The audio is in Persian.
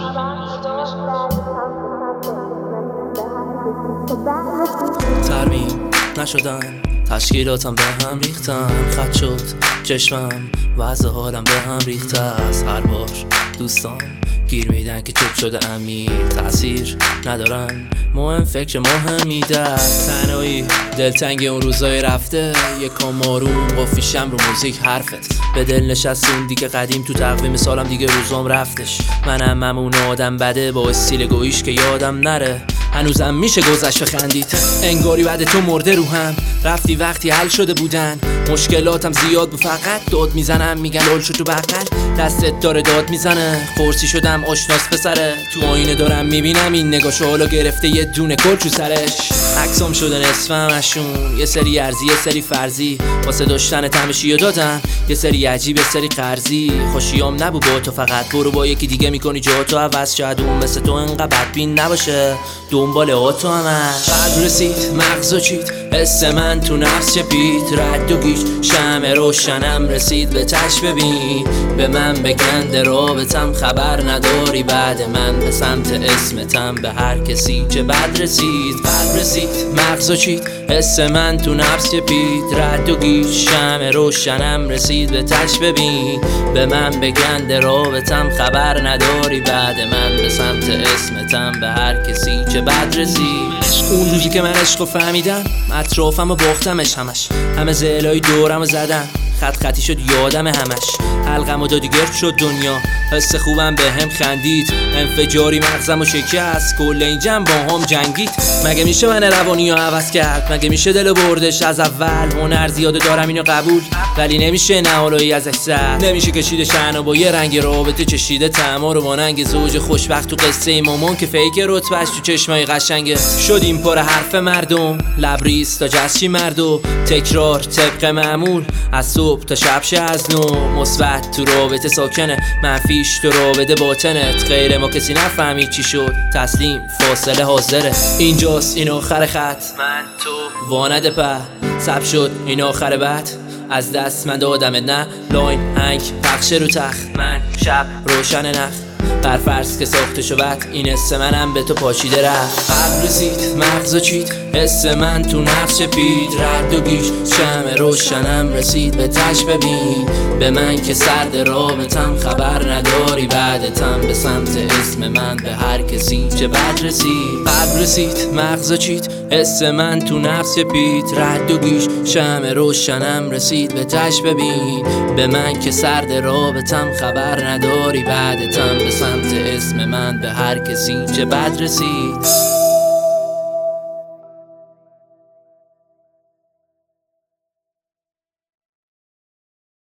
ترمیم نشدن تشکیلاتم به هم ریختن، خط شد چشمم وضع حالم به هم ریخته است. هر بار دوستان گیر میدن که چوب شده امیر، تأثیر ندارن مهم فکر مهم میده. تنهایی دلتنگ اون روزای رفته، یکم آروم قفیشم رو موزیک حرفت به دل نشستون دیگه قدیم تو تقویم سالم دیگه روزام رفتش. منم همون آدم بده با استیل گویش که یادم نره، هنوزم میشه گذشت خندید انگاری بعد تو مرده روحم رفتی وقتی حل شده بودن مشکلاتم زیاد بود، فقط داد میزنم میگن لول شد تو بغل دستت داره داد میزنه. قرصی شدم آشناس پسره، تو آینه دارم میبینم این نگاشو حالا گرفته یه دونه کل تو سرش. عکسام شده نصف همشون، یه سری ارزی یه سری فرضی، واسه داشتن تمشی دادن یه سری عجیب یه سری قرضی. خوشیام نبود با تو، فقط برو با یکی دیگه میکنی جاتو عوض، شاید اون مثل تو انقدر بدبین نباشه دنبال آتو همش. بعد رسید مغزو چید حس من تو نفس چپید، رد و گیج شمع روشنم رسید به تش ببین به من بگنده رابطم خبر نداری بعد من به سمت اسمتم به هر کسی که بد رسید. بعد رسید مغزو چید حس من تو نفس چپید، رد و گیج شمع روشنم رسید به تش ببین به من بگنده رابطم خبر نداری بعد من به سمت اسمتم به هر کسی که بد رسید. اون روزی که من عشقو فهمیدم اطرافم و باختمش همه زلای دورم و زدم خط خطی شد یادم همش، حلقم و دادی گرد شد دنیا حس خوبم به هم خندید، انفجاری مغزم و شکست کل این جمع با هم جنگید. مگه میشه من روانی ها عوض کرد، مگه میشه دل بردش از اول، هنر زیاده دارم اینو قبول ولی نمیشه نهالایی ازش زد، نمیشه کشیده شعنا با یه رنگ رابطه چشیده تعما رو ماننگ زوج خوشبخت تو قصه مامان که فیک رتبهش تو چشمای قشنگه. شدیم پر حرف مردم لبریز تا جسچی مردو تکرار طبق معمول از صبح تا شب شه از نو، مثبت تو رابطه ساکنه منفیش تو رابطه باطنت، غیر ما کسی نفهمید چی شد تسلیم فاصله حاضره. اینجاست این آخر خط من تو وانده په سب شد این آخر بعد از دست من دادم نه لاین هنگ پخش رو تخت من شب روشن نخ فرض که ساخته شود این حس منم به تو پاشیده رفت. قبل رسید مغزو چید حس من تو نفس چپید، رد و گیج شمع روشنم رسید به تش ببین به من که سرد رابطم خبر نداری بعدتم به سمت اسم من به هر کسی که بد رسید. قبل رسید مغزو چید حس من تو نفس چپید، رد و گیج شمع روشنم رسید به تش ببین به من که سرد رابطم خبر نداری بعدتم به سمت اسم من به هر کسی که بد رسید.